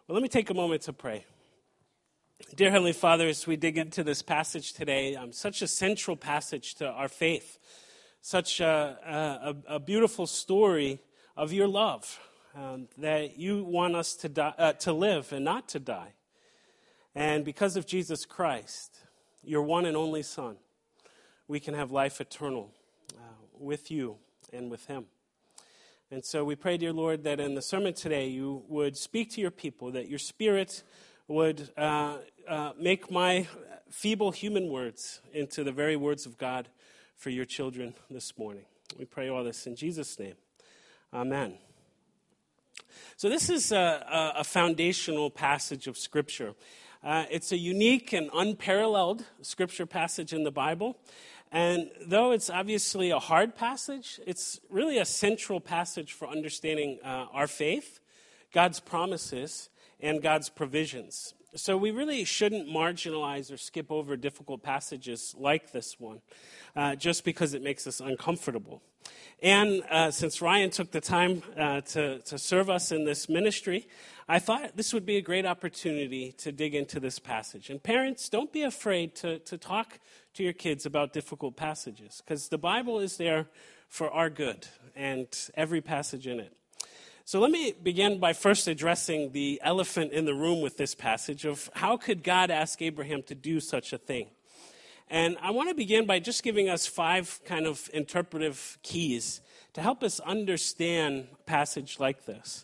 Well, let me take a moment to pray. Dear Heavenly Father, as we dig into this passage today, such a central passage to our faith, such a beautiful story of your love, that you want us to live and not to die. And because of Jesus Christ, your one and only Son, we can have life eternal with you and with him. And so we pray, dear Lord, that in the sermon today you would speak to your people, that your Spirit would make my feeble human words into the very words of God for your children this morning. We pray all this in Jesus' name. Amen. So this is a foundational passage of Scripture. It's a unique and unparalleled Scripture passage in the Bible. And though it's obviously a hard passage, it's really a central passage for understanding our faith, God's promises, and God's provisions. So we really shouldn't marginalize or skip over difficult passages like this one, just because it makes us uncomfortable. And since Ryan took the time to serve us in this ministry, I thought this would be a great opportunity to dig into this passage. And parents, don't be afraid to talk to your kids about difficult passages, because the Bible is there for our good, and every passage in it. So let me begin by first addressing the elephant in the room with this passage of how could God ask Abraham to do such a thing? And I want to begin by just giving us 5 kind of interpretive keys to help us understand a passage like this.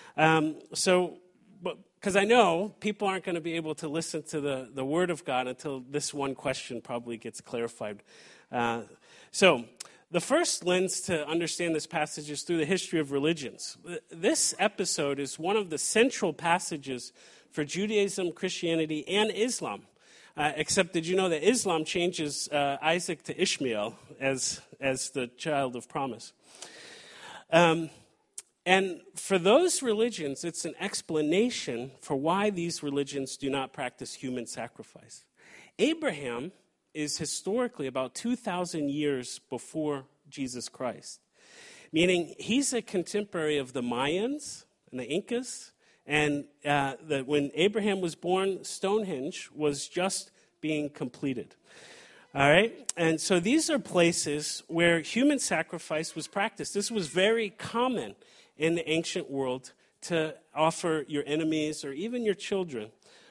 Because I know people aren't going to be able to listen to the Word of God until this one question probably gets clarified. So the first lens to understand this passage is through the history of religions. This episode is one of the central passages for Judaism, Christianity, and Islam. Except did you know that Islam changes Isaac to Ishmael as the child of promise? And for those religions, it's an explanation for why these religions do not practice human sacrifice. Abraham is historically about 2,000 years before Jesus Christ, meaning he's a contemporary of the Mayans and the Incas, and when Abraham was born, Stonehenge was just being completed. All right? And so these are places where human sacrifice was practiced. This was very common in the ancient world to offer your enemies or even your children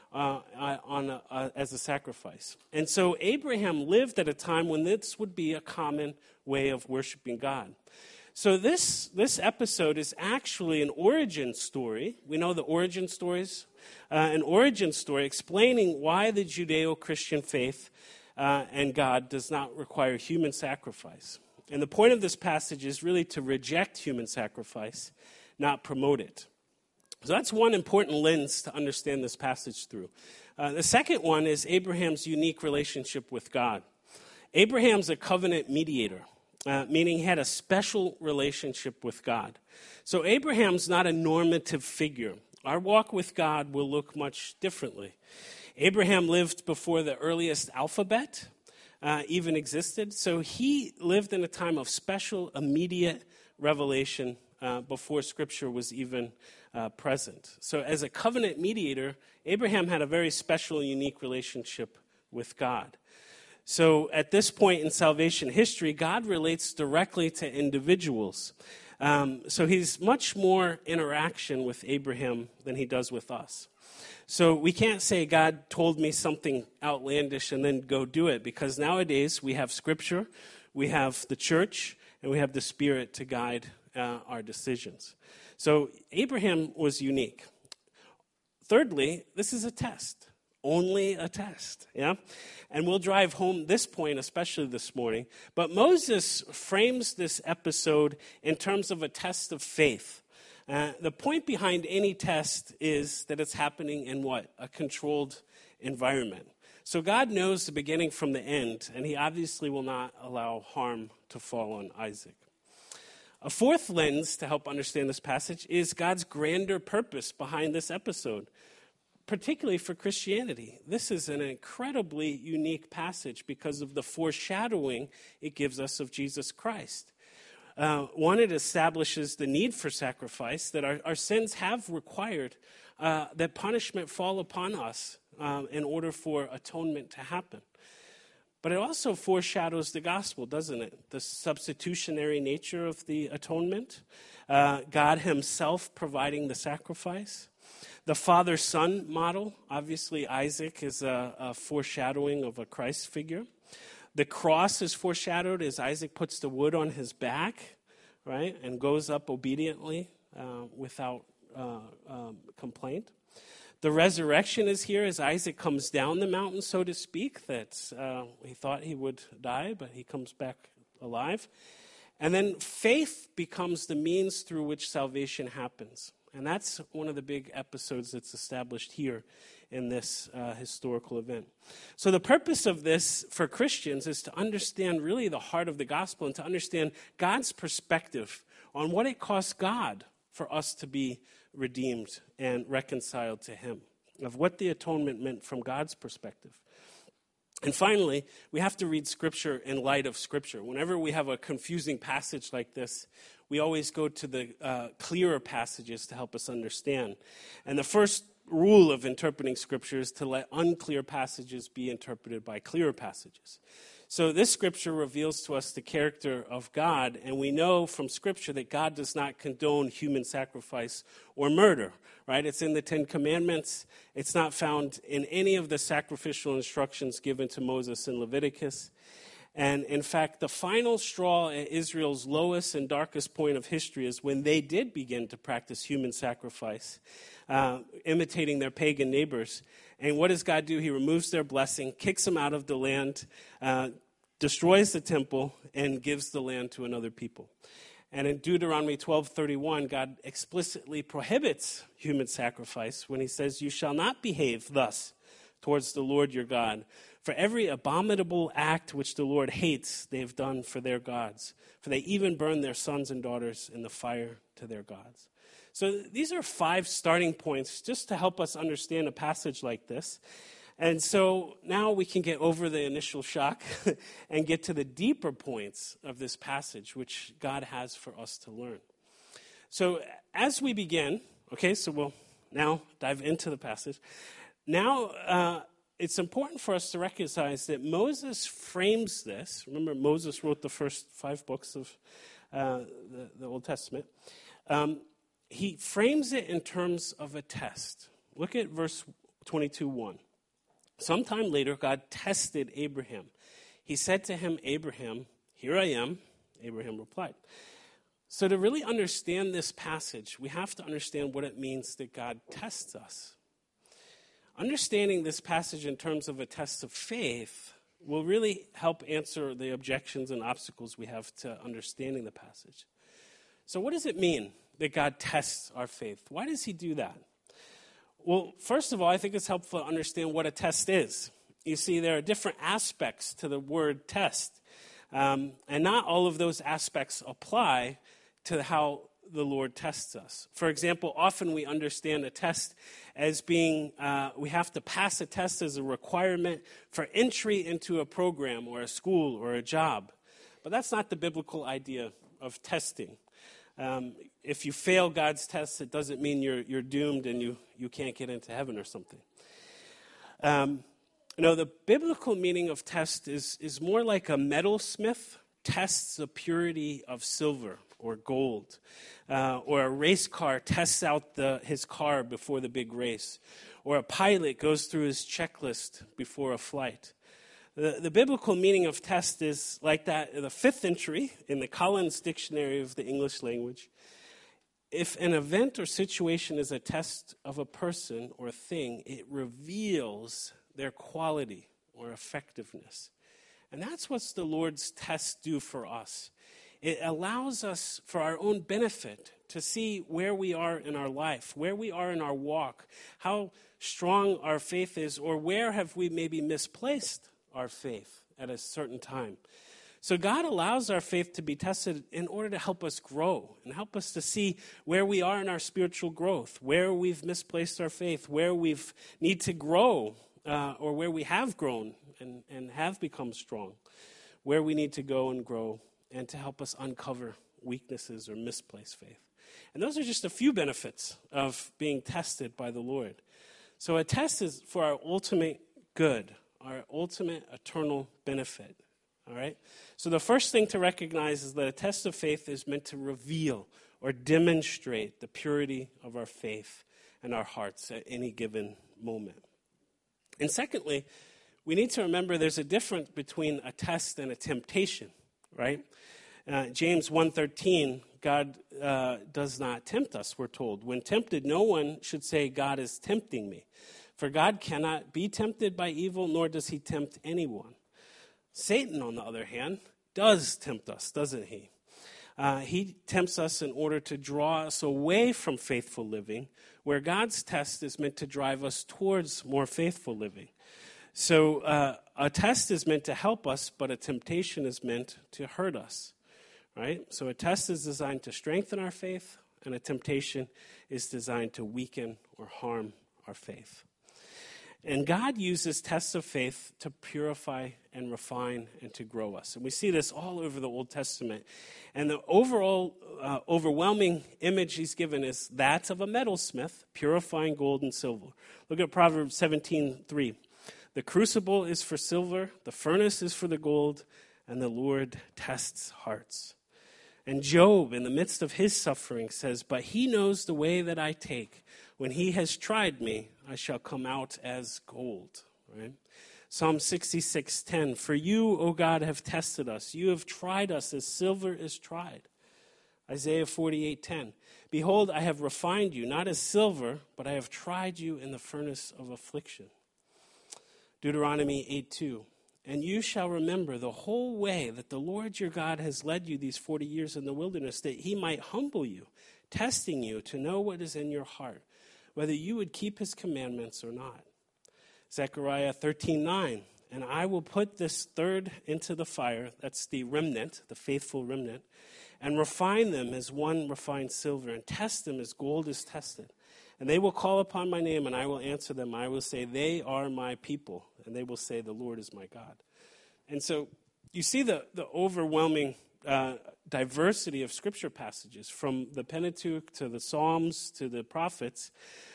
as a sacrifice. And so Abraham lived at a time when this would be a common way of worshiping God. So this episode is actually an origin story. We know the origin stories. An origin story explaining why the Judeo-Christian faith and God does not require human sacrifice. And the point of this passage is really to reject human sacrifice, not promote it. So that's one important lens to understand this passage through. The second one is Abraham's unique relationship with God. Abraham's a covenant mediator, meaning he had a special relationship with God. So Abraham's not a normative figure. Our walk with God will look much differently. Abraham lived before the earliest alphabet even existed, so he lived in a time of special, immediate revelation before Scripture was even present. So as a covenant mediator, Abraham had a very special, unique relationship with God. So at this point in salvation history, God relates directly to individuals. So he's much more interaction with Abraham than he does with us. So we can't say God told me something outlandish and then go do it, because nowadays we have Scripture, we have the church, and we have the Spirit to guide our decisions. So Abraham was unique. Thirdly, this is a test. Only a test, yeah? And we'll drive home this point, especially this morning. But Moses frames this episode in terms of a test of faith. The point behind any test is that it's happening in what? A controlled environment. So God knows the beginning from the end, and he obviously will not allow harm to fall on Isaac. A fourth lens to help understand this passage is God's grander purpose behind this episode, particularly for Christianity. This is an incredibly unique passage because of the foreshadowing it gives us of Jesus Christ. One, it establishes the need for sacrifice, that our sins have required that punishment fall upon us in order for atonement to happen. But it also foreshadows the gospel, doesn't it? The substitutionary nature of the atonement, God himself providing the sacrifice. The father-son model, obviously Isaac is a foreshadowing of a Christ figure. The cross is foreshadowed as Isaac puts the wood on his back, right, and goes up obediently without complaint. The resurrection is here as Isaac comes down the mountain, so to speak, that he thought he would die, but he comes back alive. And then faith becomes the means through which salvation happens. And that's one of the big episodes that's established here in this historical event. So the purpose of this for Christians is to understand really the heart of the gospel and to understand God's perspective on what it costs God for us to be redeemed and reconciled to him, of what the atonement meant from God's perspective. And finally, we have to read Scripture in light of Scripture. Whenever we have a confusing passage like this, we always go to the clearer passages to help us understand. And the first rule of interpreting Scripture is to let unclear passages be interpreted by clearer passages. So this Scripture reveals to us the character of God, and we know from Scripture that God does not condone human sacrifice or murder, right? It's in the Ten Commandments. It's not found in any of the sacrificial instructions given to Moses in Leviticus. And in fact, the final straw at Israel's lowest and darkest point of history is when they did begin to practice human sacrifice, imitating their pagan neighbors. And what does God do? He removes their blessing, kicks them out of the land, destroys the temple, and gives the land to another people. And in Deuteronomy 12:31, God explicitly prohibits human sacrifice when he says, "You shall not behave thus towards the Lord your God. For every abominable act which the Lord hates, they have done for their gods. For they even burn their sons and daughters in the fire to their gods." So these are 5 starting points just to help us understand a passage like this. And so now we can get over the initial shock and get to the deeper points of this passage, which God has for us to learn. So as we begin, okay, so we'll now dive into the passage. Now, it's important for us to recognize that Moses frames this. Remember, Moses wrote the first 5 books of the Old Testament. He frames it in terms of a test. Look at verse 22:1. Sometime later, God tested Abraham. He said to him, "Abraham, here I am." Abraham replied. So to really understand this passage, we have to understand what it means that God tests us. Understanding this passage in terms of a test of faith will really help answer the objections and obstacles we have to understanding the passage. So what does it mean that God tests our faith? Why does he do that? Well, first of all, I think it's helpful to understand what a test is. You see, there are different aspects to the word test, and not all of those aspects apply to how the Lord tests us. For example, often we understand a test as being, we have to pass a test as a requirement for entry into a program or a school or a job. But that's not the biblical idea of testing. If you fail God's tests, it doesn't mean you're doomed and you can't get into heaven or something. The biblical meaning of test is more like a metalsmith tests the purity of silver or gold, or a race car tests out his car before the big race, or a pilot goes through his checklist before a flight. The biblical meaning of test is like that, the 5th entry in the Collins Dictionary of the English Language. If an event or situation is a test of a person or a thing, it reveals their quality or effectiveness. And that's what the Lord's tests do for us. It allows us, for our own benefit, to see where we are in our life, where we are in our walk, how strong our faith is, or where have we maybe misplaced our faith at a certain time. So God allows our faith to be tested in order to help us grow and help us to see where we are in our spiritual growth, where we've misplaced our faith, where we need to grow, or where we have grown and have become strong, where we need to go and grow, and to help us uncover weaknesses or misplaced faith. And those are just a few benefits of being tested by the Lord. So a test is for our ultimate good, our ultimate eternal benefit. All right? So the first thing to recognize is that a test of faith is meant to reveal or demonstrate the purity of our faith and our hearts at any given moment. And secondly, we need to remember there's a difference between a test and a temptation, right? James 1:13, God does not tempt us, we're told. When tempted, no one should say, God is tempting me. For God cannot be tempted by evil, nor does he tempt anyone. Satan, on the other hand, does tempt us, doesn't he? He tempts us in order to draw us away from faithful living, where God's test is meant to drive us towards more faithful living. So a test is meant to help us, but a temptation is meant to hurt us, right? So a test is designed to strengthen our faith, and a temptation is designed to weaken or harm our faith. And God uses tests of faith to purify and refine and to grow us. And we see this all over the Old Testament. And the overall overwhelming image he's given is that of a metalsmith purifying gold and silver. Look at Proverbs 17:3. The crucible is for silver, the furnace is for the gold, and the Lord tests hearts. And Job, in the midst of his suffering, says, but he knows the way that I take. When he has tried me, I shall come out as gold. Right? Psalm 66:10, for you, O God, have tested us. You have tried us as silver is tried. Isaiah 48:10, behold, I have refined you, not as silver, but I have tried you in the furnace of affliction. Deuteronomy 8:2, and you shall remember the whole way that the Lord your God has led you these 40 years in the wilderness, that he might humble you, testing you to know what is in your heart, whether you would keep his commandments or not. Zechariah 13:9, and I will put this third into the fire, that's the remnant, the faithful remnant, and refine them as one refines silver, and test them as gold is tested. And they will call upon my name, and I will answer them. I will say, they are my people. And they will say, the Lord is my God. And so you see the overwhelming diversity of Scripture passages, from the Pentateuch to the Psalms to the prophets.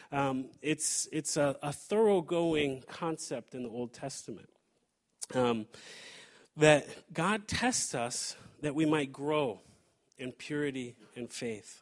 It's a thoroughgoing concept in the Old Testament. That God tests us that we might grow in purity and faith.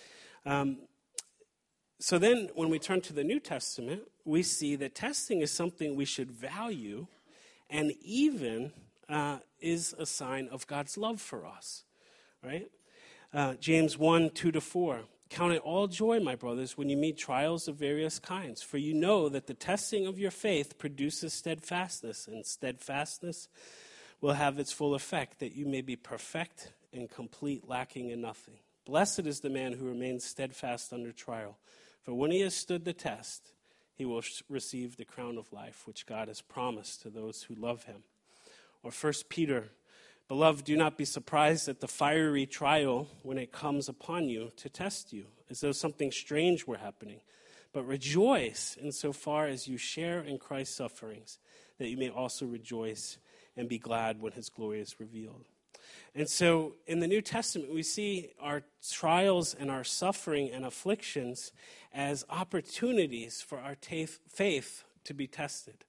So then when we turn to the New Testament, we see that testing is something we should value, and even is a sign of God's love for us, right? James 1:2-4, count it all joy, my brothers, when you meet trials of various kinds, for you know that the testing of your faith produces steadfastness, and steadfastness will have its full effect, that you may be perfect and complete, lacking in nothing. Blessed is the man who remains steadfast under trial. For when he has stood the test, he will receive the crown of life, which God has promised to those who love him. Or 1 Peter, beloved, do not be surprised at the fiery trial when it comes upon you to test you, as though something strange were happening. But rejoice insofar as you share in Christ's sufferings, that you may also rejoice and be glad when his glory is revealed. And so in the New Testament, we see our trials and our suffering and afflictions as opportunities for our faith to be tested.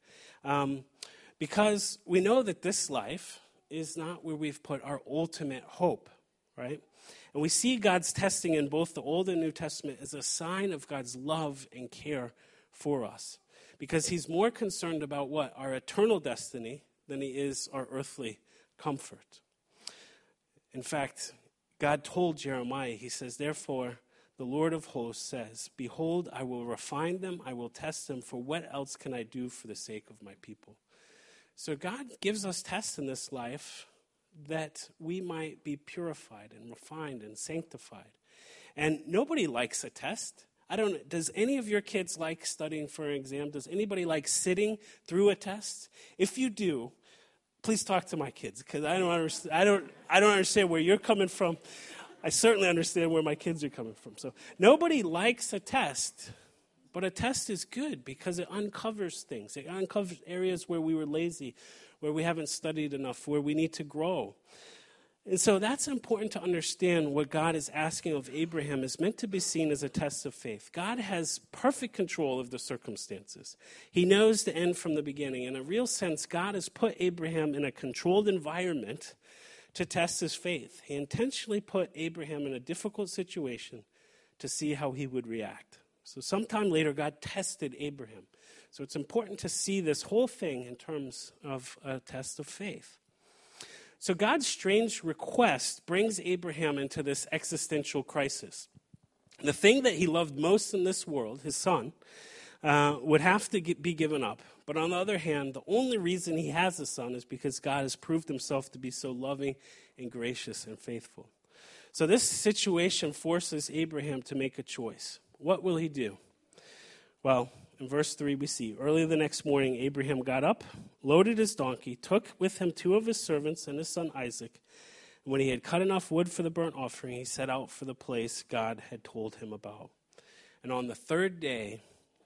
Because we know that this life is not where we've put our ultimate hope, right? And we see God's testing in both the Old and New Testament as a sign of God's love and care for us. Because he's more concerned about what? Our eternal destiny than he is our earthly comfort. In fact, God told Jeremiah, he says, therefore, the Lord of hosts says, behold, I will refine them, I will test them, for what else can I do for the sake of my people? So God gives us tests in this life that we might be purified and refined and sanctified. And nobody likes a test. Does any of your kids like studying for an exam? Does anybody like sitting through a test? If you do, please talk to my kids, because I don't understand where you're coming from. I certainly understand where my kids are coming from. So nobody likes a test, but a test is good because it uncovers things. It uncovers areas where we were lazy, where we haven't studied enough, where we need to grow. And so that's important to understand. What God is asking of Abraham is meant to be seen as a test of faith. God has perfect control of the circumstances. He knows the end from the beginning. In a real sense, God has put Abraham in a controlled environment to test his faith. He intentionally put Abraham in a difficult situation to see how he would react. So sometime later, God tested Abraham. So it's important to see this whole thing in terms of a test of faith. So God's strange request brings Abraham into this existential crisis. The thing that he loved most in this world, his son, would have to be given up. But on the other hand, the only reason he has a son is because God has proved himself to be so loving and gracious and faithful. So this situation forces Abraham to make a choice. What will he do? Well, in verse 3 we see, early the next morning Abraham got up, loaded his donkey, took with him 2 of his servants and his son Isaac. And when he had cut enough wood for the burnt offering, he set out for the place God had told him about. And on the third day,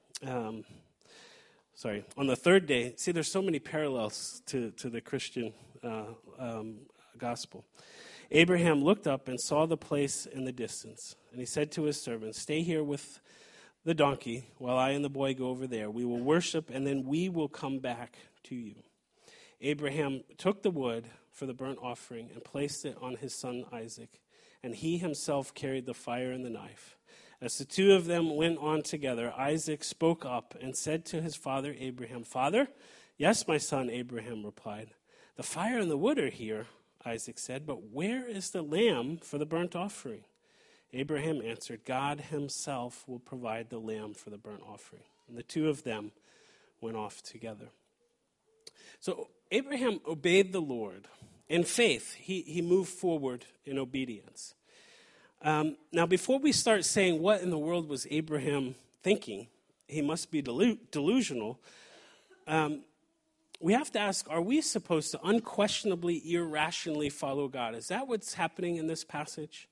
see, there's so many parallels to the Christian gospel. Abraham looked up and saw the place in the distance. And he said to his servants, "Stay here with the donkey while I and the boy go over there. We will worship, and then we will come back to you." Abraham took the wood for the burnt offering and placed it on his son Isaac, and he himself carried the fire and the knife. As the 2 of them went on together, Isaac spoke up and said to his father Abraham, "Father?" "Yes, my son," Abraham replied. "The fire and the wood are here," Isaac said, "but where is the lamb for the burnt offering?" Abraham answered, "God himself will provide the lamb for the burnt offering." And the 2 of them went off together. So Abraham obeyed the Lord. In faith, he moved forward in obedience. Now, before we start saying what in the world was Abraham thinking, he must be delusional, we have to ask, are we supposed to unquestionably, irrationally follow God? Is that what's happening in this passage?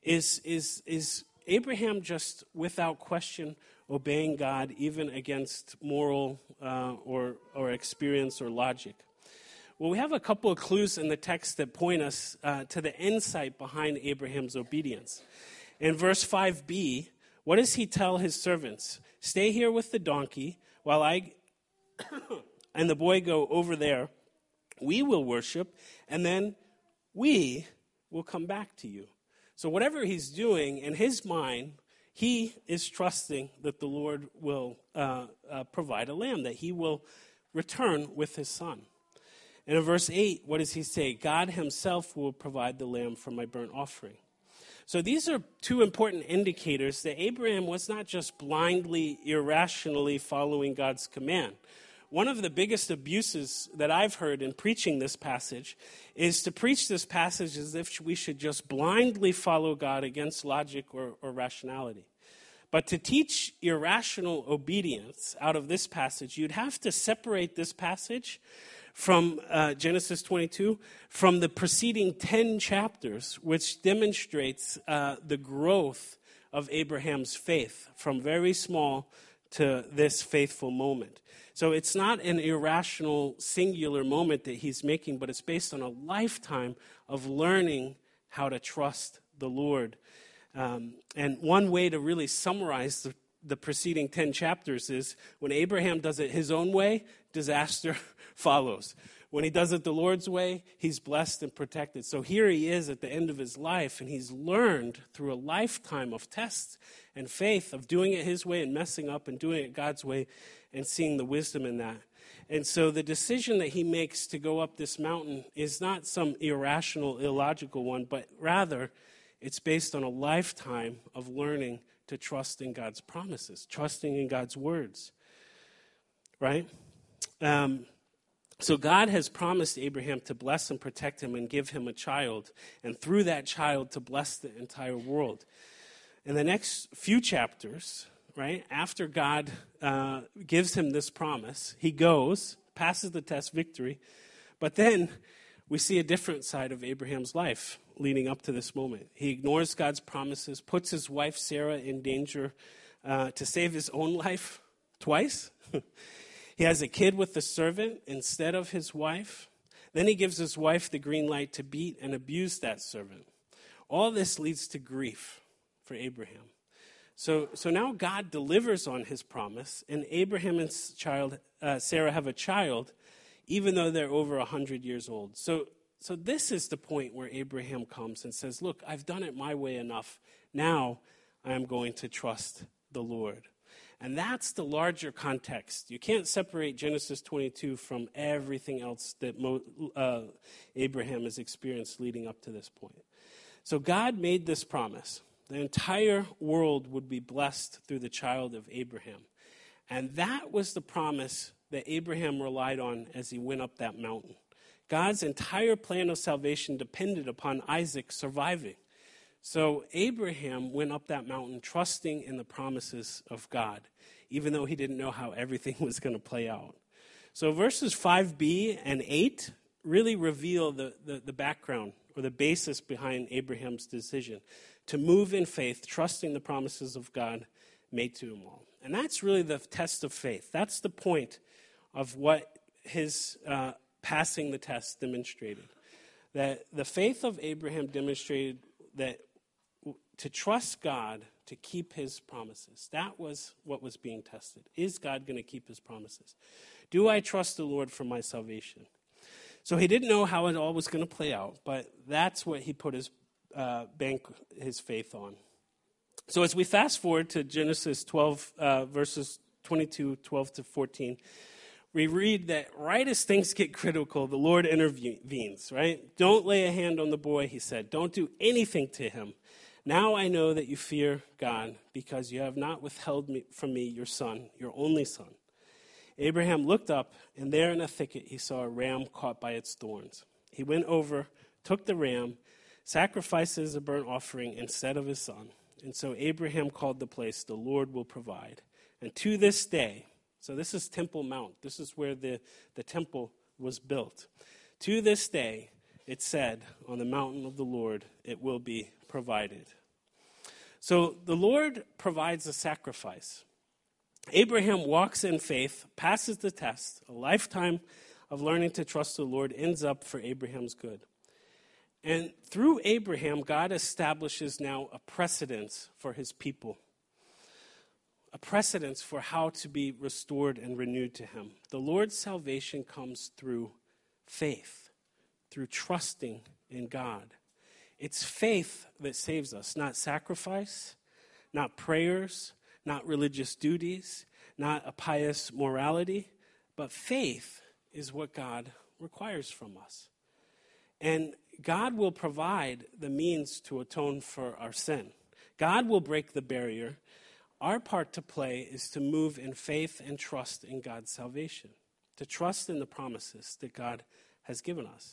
Is Abraham just without question obeying God even against moral or experience or logic? Well, we have a couple of clues in the text that point us to the insight behind Abraham's obedience. In verse 5b, what does he tell his servants? "Stay here with the donkey while I and the boy go over there. We will worship, and then we will come back to you." So whatever he's doing, in his mind, he is trusting that the Lord will provide a lamb, that he will return with his son. And in verse 8, what does he say? "God himself will provide the lamb for my burnt offering." So these are 2 important indicators that Abraham was not just blindly, irrationally following God's command. One of the biggest abuses that I've heard in preaching this passage is to preach this passage as if we should just blindly follow God against logic or rationality. But to teach irrational obedience out of this passage, you'd have to separate this passage from Genesis 22 from the preceding 10 chapters, which demonstrates the growth of Abraham's faith from very small to this faithful moment. So it's not an irrational, singular moment that he's making, but it's based on a lifetime of learning how to trust the Lord. And one way to really summarize the preceding 10 chapters is when Abraham does it his own way, disaster follows. When he does it the Lord's way, he's blessed and protected. So here he is at the end of his life, and he's learned through a lifetime of tests and faith of doing it his way and messing up and doing it God's way and seeing the wisdom in that. And so the decision that he makes to go up this mountain is not some irrational, illogical one, but rather it's based on a lifetime of learning to trust in God's promises, trusting in God's words, right? So God has promised Abraham to bless and protect him and give him a child, and through that child to bless the entire world. In the next few chapters, right, after God gives him this promise, he goes, passes the test, victory, but then we see a different side of Abraham's life leading up to this moment. He ignores God's promises, puts his wife Sarah in danger to save his own life twice. He has a kid with the servant instead of his wife. Then he gives his wife the green light to beat and abuse that servant. All this leads to grief for Abraham. So now God delivers on his promise, and Abraham and Sarah have a child, even though they're over 100 years old. So this is the point where Abraham comes and says, look, I've done it my way enough. Now I am going to trust the Lord. And that's the larger context. You can't separate Genesis 22 from everything else that Abraham has experienced leading up to this point. So God made this promise. The entire world would be blessed through the child of Abraham. And that was the promise that Abraham relied on as he went up that mountain. God's entire plan of salvation depended upon Isaac surviving. So Abraham went up that mountain trusting in the promises of God, even though he didn't know how everything was going to play out. So verses 5b and 8 really reveal the background or the basis behind Abraham's decision to move in faith, trusting the promises of God made to him all. And that's really the test of faith. That's the point of what his passing the test demonstrated. That the faith of Abraham demonstrated that to trust God to keep his promises. That was what was being tested. Is God going to keep his promises? Do I trust the Lord for my salvation? So he didn't know how it all was going to play out, but that's what he put his faith on. So as we fast forward to Genesis 12, verses 22, 12 to 14, we read that right as things get critical, the Lord intervenes, right? Don't lay a hand on the boy, he said. Don't do anything to him. Now I know that you fear God because you have not withheld from me your son, your only son. Abraham looked up, and there in a thicket he saw a ram caught by its thorns. He went over, took the ram, sacrificed it as a burnt offering instead of his son. And so Abraham called the place, the Lord will provide. And to this day, so this is Temple Mount. This is where the temple was built. To this day, it said, on the mountain of the Lord, it will be provided. So the Lord provides a sacrifice. Abraham walks in faith, passes the test. A lifetime of learning to trust the Lord ends up for Abraham's good. And through Abraham, God establishes now a precedence for his people. A precedence for how to be restored and renewed to him. The Lord's salvation comes through faith, through trusting in God. It's faith that saves us, not sacrifice, not prayers, not religious duties, not a pious morality, but faith is what God requires from us. And God will provide the means to atone for our sin. God will break the barrier. Our part to play is to move in faith and trust in God's salvation, to trust in the promises that God has given us.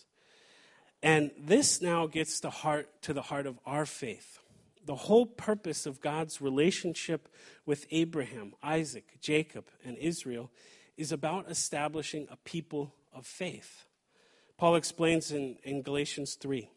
And this now gets to the heart of our faith. The whole purpose of God's relationship with Abraham, Isaac, Jacob, and Israel is about establishing a people of faith. Paul explains in Galatians 3,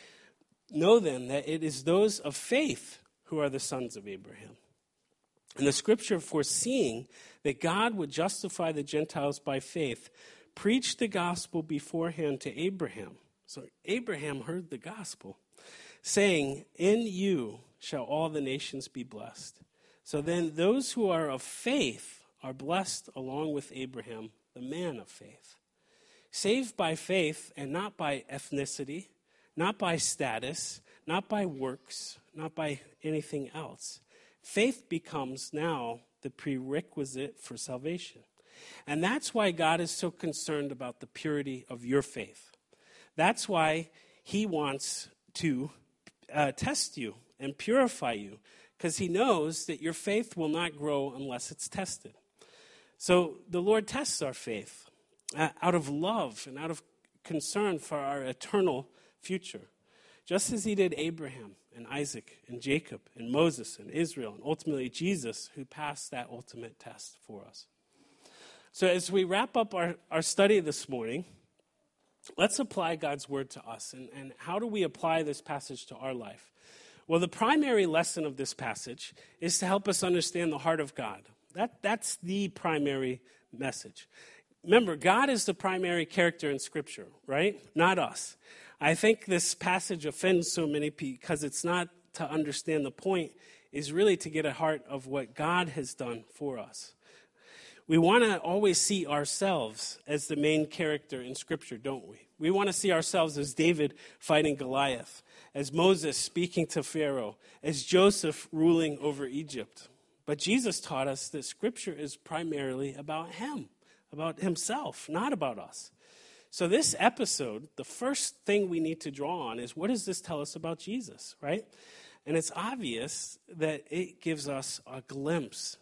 know then that it is those of faith who are the sons of Abraham. And the scripture, foreseeing that God would justify the Gentiles by faith, preached the gospel beforehand to Abraham. So Abraham heard the gospel, saying, in you shall all the nations be blessed. So then those who are of faith are blessed along with Abraham, the man of faith. Saved by faith and not by ethnicity, not by status, not by works, not by anything else. Faith becomes now the prerequisite for salvation. And that's why God is so concerned about the purity of your faith. That's why he wants to test you and purify you, because he knows that your faith will not grow unless it's tested. So the Lord tests our faith out of love and out of concern for our eternal future, just as he did Abraham and Isaac and Jacob and Moses and Israel and ultimately Jesus, who passed that ultimate test for us. So as we wrap up our study this morning, let's apply God's word to us. And how do we apply this passage to our life? Well, the primary lesson of this passage is to help us understand the heart of God. That's the primary message. remember, God is the primary character in Scripture, right? Not us. I think this passage offends so many because it's not to understand the point, is really to get a heart of what God has done for us. We want to always see ourselves as the main character in Scripture, don't we? We want to see ourselves as David fighting Goliath, as Moses speaking to Pharaoh, as Joseph ruling over Egypt. But Jesus taught us that Scripture is primarily about him, about himself, not about us. So this episode, the first thing we need to draw on is, what does this tell us about Jesus, right? And it's obvious that it gives us a glimpse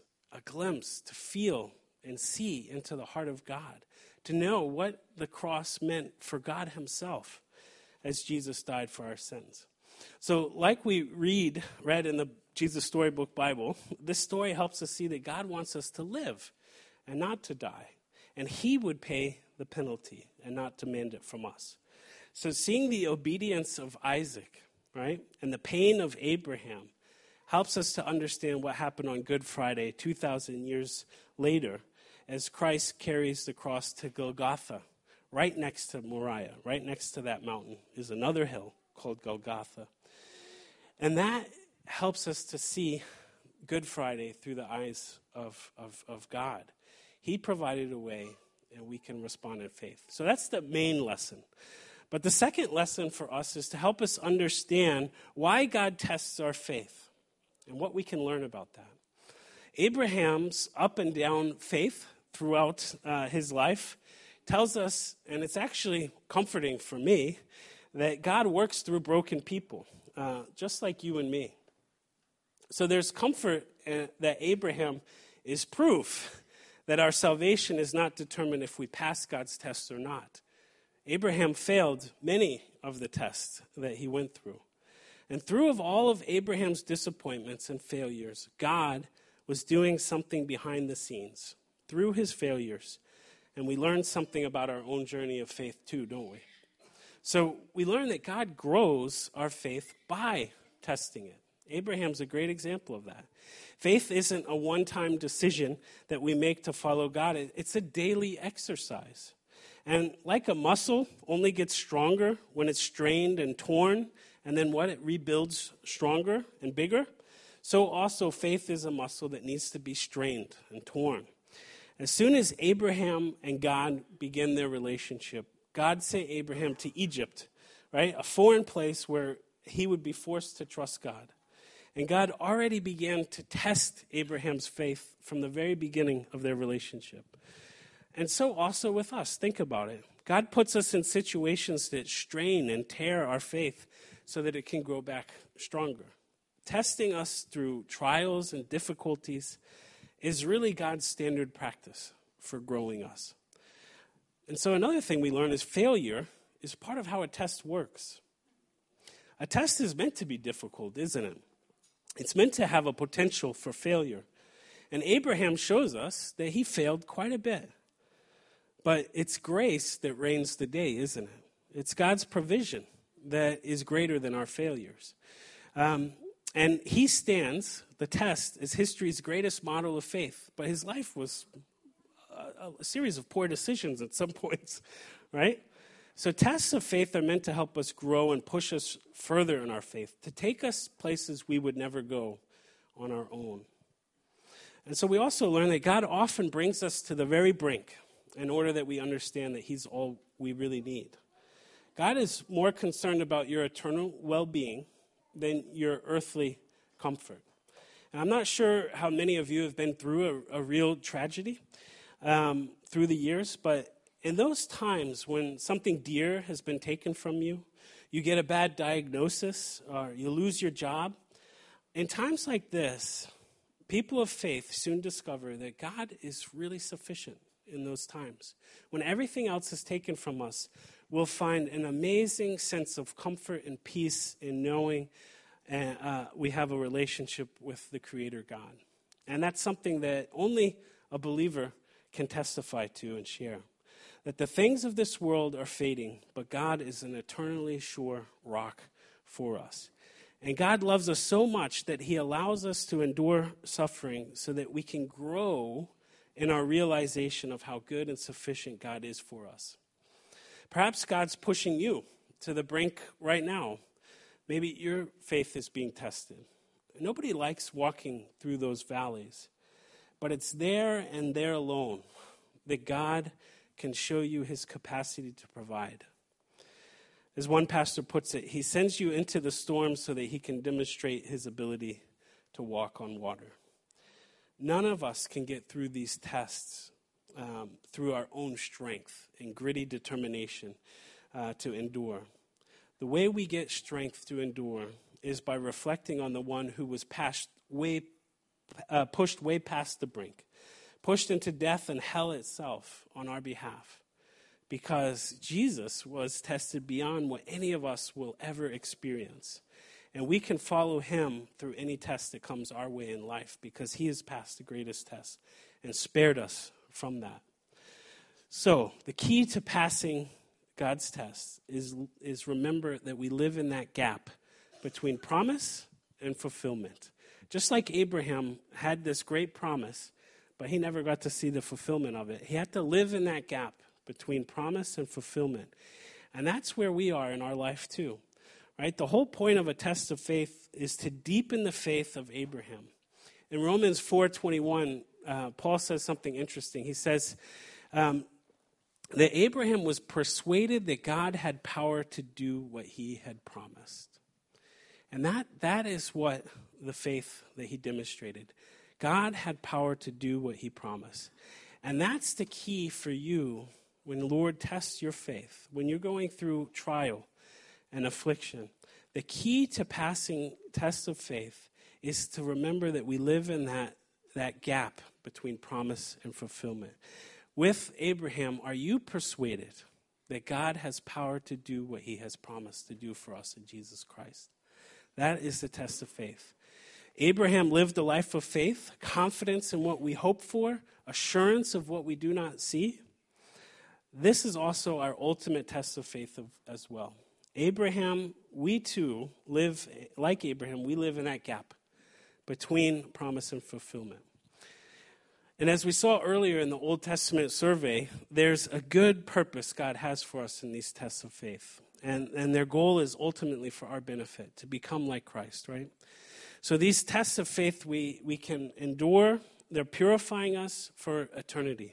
to feel and see into the heart of God, to know what the cross meant for God himself as Jesus died for our sins. So like we read in the Jesus Storybook Bible, this story helps us see that God wants us to live and not to die. And he would pay the penalty and not demand it from us. So seeing the obedience of Isaac, right, and the pain of Abraham helps us to understand what happened on Good Friday 2,000 years later as Christ carries the cross to Golgotha, right next to Moriah, right next to that mountain is another hill called Golgotha. And that helps us to see Good Friday through the eyes of God. He provided a way, and we can respond in faith. So that's the main lesson. But the second lesson for us is to help us understand why God tests our faith and what we can learn about that. Abraham's up and down faith throughout his life tells us, and it's actually comforting for me, that God works through broken people, just like you and me. So there's comfort that Abraham is proof that our salvation is not determined if we pass God's test or not. Abraham failed many of the tests that he went through. And through of all of Abraham's disappointments and failures, God was doing something behind the scenes through his failures. And we learn something about our own journey of faith too, don't we? So we learn that God grows our faith by testing it. Abraham's a great example of that. Faith isn't a one-time decision that we make to follow God. It's a daily exercise. And like a muscle only gets stronger when it's strained and torn, and then it rebuilds stronger and bigger. So also faith is a muscle that needs to be strained and torn. As soon as Abraham and God begin their relationship, God sent Abraham to Egypt, right? A foreign place where he would be forced to trust God. And God already began to test Abraham's faith from the very beginning of their relationship. And so also with us, think about it. God puts us in situations that strain and tear our faith so that it can grow back stronger. Testing us through trials and difficulties is really God's standard practice for growing us. And so another thing we learn is failure is part of how a test works. A test is meant to be difficult, isn't it? It's meant to have a potential for failure. And Abraham shows us that he failed quite a bit. But it's grace that reigns the day, isn't it? It's God's provision that is greater than our failures. And he stands, the test, as history's greatest model of faith. But his life was a series of poor decisions at some points, right? So tests of faith are meant to help us grow and push us further in our faith, to take us places we would never go on our own. And so we also learn that God often brings us to the very brink in order that we understand that he's all we really need. God is more concerned about your eternal well-being than your earthly comfort. And I'm not sure how many of you have been through a real tragedy through the years, but in those times when something dear has been taken from you, you get a bad diagnosis, or you lose your job, in times like this, people of faith soon discover that God is really sufficient in those times. When everything else is taken from us, we'll find an amazing sense of comfort and peace in knowing we have a relationship with the Creator God. And that's something that only a believer can testify to and share. That the things of this world are fading, but God is an eternally sure rock for us. And God loves us so much that he allows us to endure suffering so that we can grow in our realization of how good and sufficient God is for us. Perhaps God's pushing you to the brink right now. Maybe your faith is being tested. Nobody likes walking through those valleys, but it's there and there alone that God can show you his capacity to provide. As one pastor puts it, he sends you into the storm so that he can demonstrate his ability to walk on water. None of us can get through these tests through our own strength and gritty determination to endure. The way we get strength to endure is by reflecting on the one who was pushed way past the brink, pushed into death and hell itself on our behalf, because Jesus was tested beyond what any of us will ever experience. And we can follow him through any test that comes our way in life, because he has passed the greatest test and spared us from that. So the key to passing God's test is remember that we live in that gap between promise and fulfillment. Just like Abraham had this great promise, but he never got to see the fulfillment of it. He had to live in that gap between promise and fulfillment. And that's where we are in our life too. Right? The whole point of a test of faith is to deepen the faith of Abraham. In Romans 4:21, Paul says something interesting. He says that Abraham was persuaded that God had power to do what he had promised. And that is what the faith that he demonstrated. God had power to do what he promised. And that's the key for you when the Lord tests your faith, when you're going through trial and affliction. The key to passing tests of faith is to remember that we live in that gap between promise and fulfillment. With Abraham, are you persuaded that God has power to do what he has promised to do for us in Jesus Christ? That is the test of faith. Abraham lived a life of faith, confidence in what we hope for, assurance of what we do not see. This is also our ultimate test of faith as well. Abraham, we too live, like Abraham, we live in that gap between promise and fulfillment. And as we saw earlier in the Old Testament survey, there's a good purpose God has for us in these tests of faith. And their goal is ultimately for our benefit, to become like Christ, right? So these tests of faith we can endure. They're purifying us for eternity.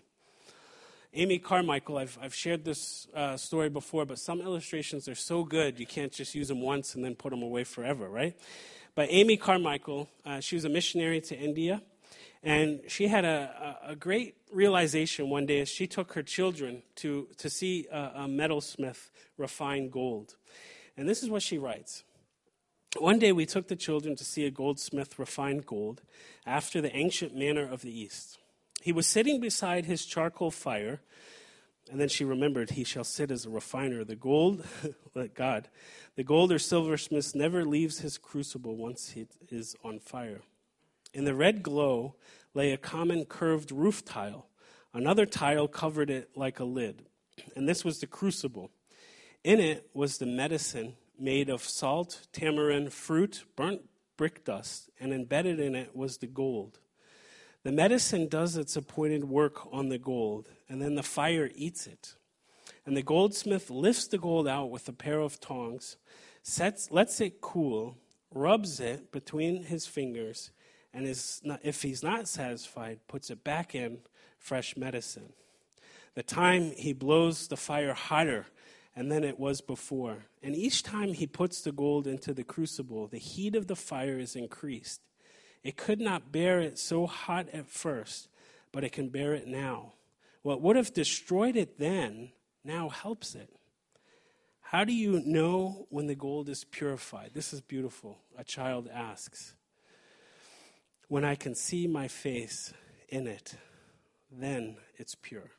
Amy Carmichael, I've shared this story before, but some illustrations are so good you can't just use them once and then put them away forever, right? But Amy Carmichael, she was a missionary to India, and she had a great realization one day as she took her children to see a metalsmith refine gold. And this is what she writes. One day we took the children to see a goldsmith refine gold after the ancient manner of the East. He was sitting beside his charcoal fire, and then she remembered, he shall sit as a refiner. The gold, let God, the gold or silversmith never leaves his crucible once it is on fire. In the red glow lay a common curved roof tile. Another tile covered it like a lid, and this was the crucible. In it was the medicine made of salt, tamarind, fruit, burnt brick dust, and embedded in it was the gold. The medicine does its appointed work on the gold, and then the fire eats it. And the goldsmith lifts the gold out with a pair of tongs, lets it cool, rubs it between his fingers, and if he's not satisfied, puts it back in fresh medicine. The time he blows the fire hotter and than it was before. And each time he puts the gold into the crucible, the heat of the fire is increased. It could not bear it so hot at first, but it can bear it now. What would have destroyed it then now helps it. How do you know when the gold is purified? This is beautiful. A child asks. When I can see my face in it, then it's pure.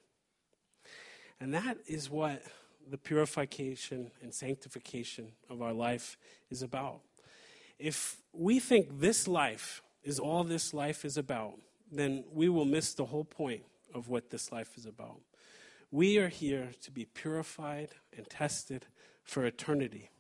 And that is what the purification and sanctification of our life is about. If we think this life is all this life is about, then we will miss the whole point of what this life is about. We are here to be purified and tested for eternity.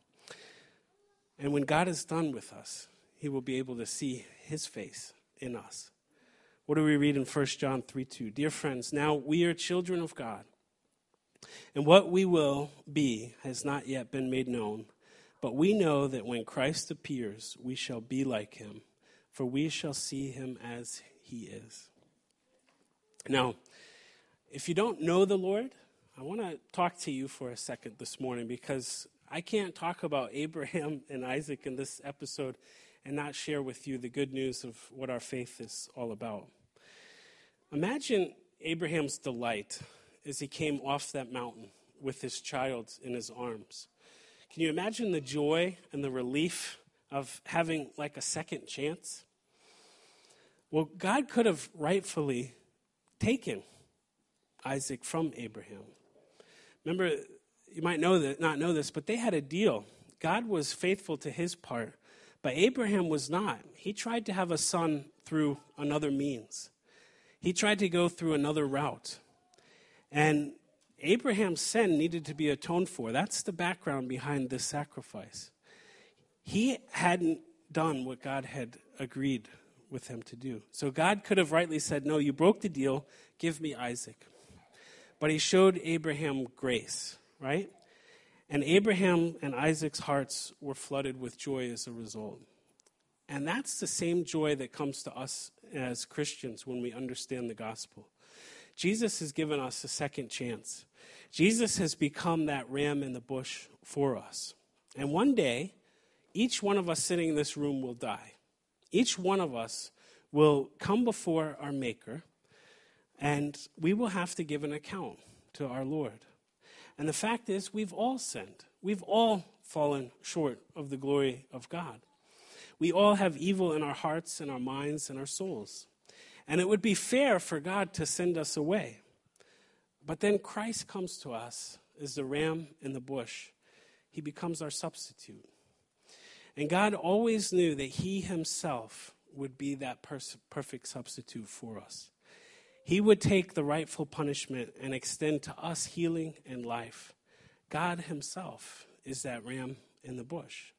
And when God is done with us, he will be able to see his face in us. What do we read in 1 John 3:2? Dear friends, now we are children of God, and what we will be has not yet been made known. But we know that when Christ appears, we shall be like him, for we shall see him as he is. Now, if you don't know the Lord, I want to talk to you for a second this morning, because I can't talk about Abraham and Isaac in this episode and not share with you the good news of what our faith is all about. Imagine Abraham's delight as he came off that mountain with his child in his arms. Can you imagine the joy and the relief of having like a second chance? Well, God could have rightfully taken Isaac from Abraham. Remember, you might not know this, but they had a deal. God was faithful to his part, but Abraham was not. He tried to have a son through another means. He tried to go through another route. And Abraham's sin needed to be atoned for. That's the background behind this sacrifice. He hadn't done what God had agreed with him to do. So God could have rightly said, no, you broke the deal, give me Isaac. But he showed Abraham grace, right? And Abraham and Isaac's hearts were flooded with joy as a result. And that's the same joy that comes to us as Christians when we understand the gospel. Jesus has given us a second chance. Jesus has become that ram in the bush for us. And one day, each one of us sitting in this room will die. Each one of us will come before our Maker, and we will have to give an account to our Lord. And the fact is, we've all sinned. We've all fallen short of the glory of God. We all have evil in our hearts and our minds and our souls. And it would be fair for God to send us away. But then Christ comes to us as the ram in the bush. He becomes our substitute. And God always knew that he himself would be that perfect substitute for us. He would take the rightful punishment and extend to us healing and life. God himself is that ram in the bush.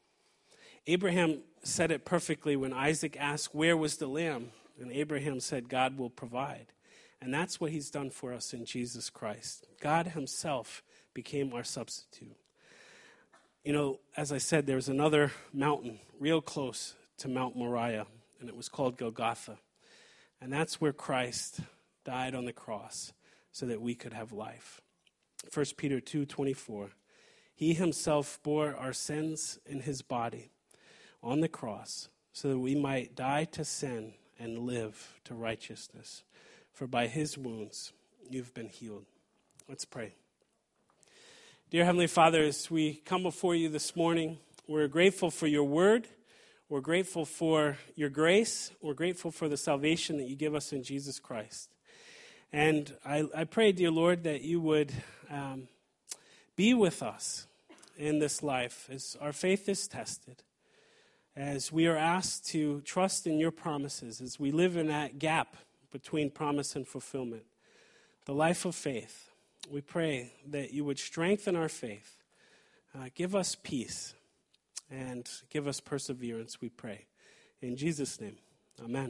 Abraham said it perfectly when Isaac asked, where was the lamb? And Abraham said, God will provide. And that's what he's done for us in Jesus Christ. God himself became our substitute. You know, as I said, there's another mountain real close to Mount Moriah, and it was called Golgotha. And that's where Christ died on the cross so that we could have life. 1 Peter 2:24, he himself bore our sins in his body on the cross so that we might die to sin and live to righteousness. For by his wounds you've been healed. Let's pray. Dear Heavenly Father, as we come before you this morning, we're grateful for your word. We're grateful for your grace. We're grateful for the salvation that you give us in Jesus Christ. And I pray, dear Lord, that you would be with us in this life as our faith is tested, as we are asked to trust in your promises, as we live in that gap between promise and fulfillment, the life of faith. We pray that you would strengthen our faith, give us peace, and give us perseverance, we pray. In Jesus' name, amen.